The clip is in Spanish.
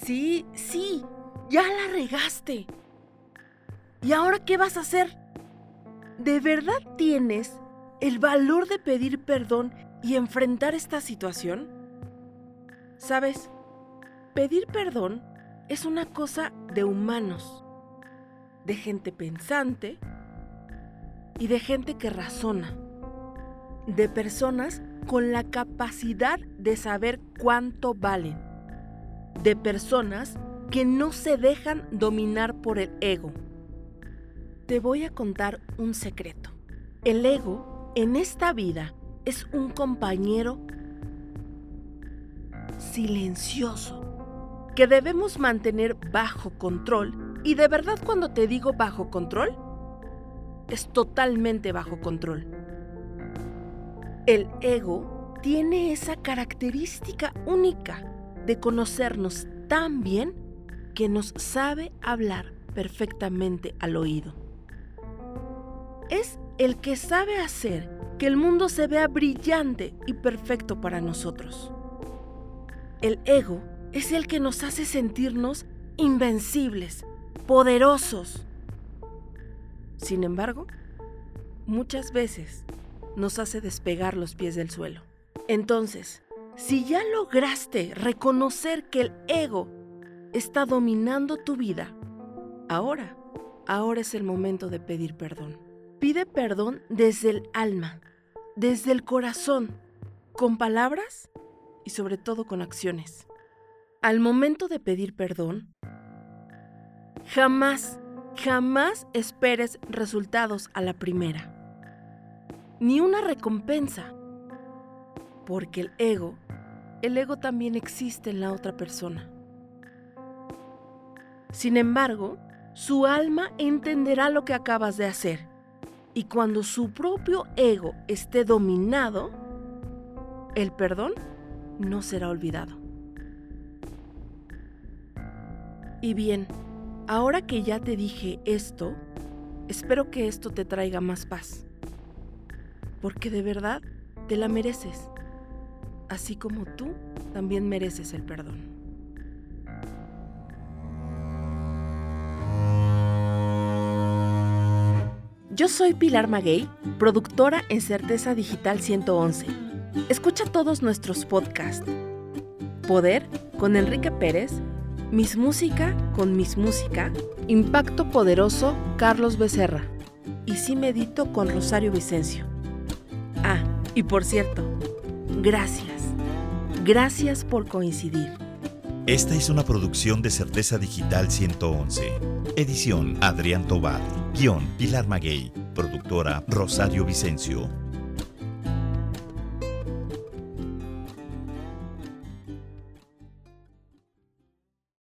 Sí, ya la regaste. ¿Y ahora qué vas a hacer? ¿De verdad tienes el valor de pedir perdón y enfrentar esta situación? ¿Sabes? Pedir perdón es una cosa de humanos, de gente pensante y de gente que razona, de personas con la capacidad de saber cuánto valen, de personas que no se dejan dominar por el ego. Te voy a contar un secreto. El ego en esta vida es un compañero silencioso que debemos mantener bajo control. Y de verdad, cuando te digo bajo control, es totalmente bajo control. El ego tiene esa característica única de conocernos tan bien que nos sabe hablar perfectamente al oído. Es el que sabe hacer que el mundo se vea brillante y perfecto para nosotros. El ego es el que nos hace sentirnos invencibles, poderosos. Sin embargo, muchas veces nos hace despegar los pies del suelo. Entonces, si ya lograste reconocer que el ego está dominando tu vida, ahora es el momento de pedir perdón. Pide perdón desde el alma, desde el corazón, con palabras y sobre todo con acciones. Al momento de pedir perdón, jamás esperes resultados a la primera, ni una recompensa, porque el ego también existe en la otra persona. Sin embargo, su alma entenderá lo que acabas de hacer, y cuando su propio ego esté dominado, el perdón no será olvidado. Y bien, ahora que ya te dije esto, espero que esto te traiga más paz, porque de verdad te la mereces, así como tú también mereces el perdón. Yo soy Pilar Maguey, productora en Certeza Digital 111. Escucha todos nuestros podcasts. Poder con Enrique Pérez, Mis Música con Mis Música, Impacto Poderoso Carlos Becerra y Sí Medito con Rosario Vicencio. Ah, y por cierto, gracias por coincidir. Esta es una producción de Certeza Digital 111. Edición Adrián Tobar. Guión Pilar Maguey. Productora Rosario Vicencio.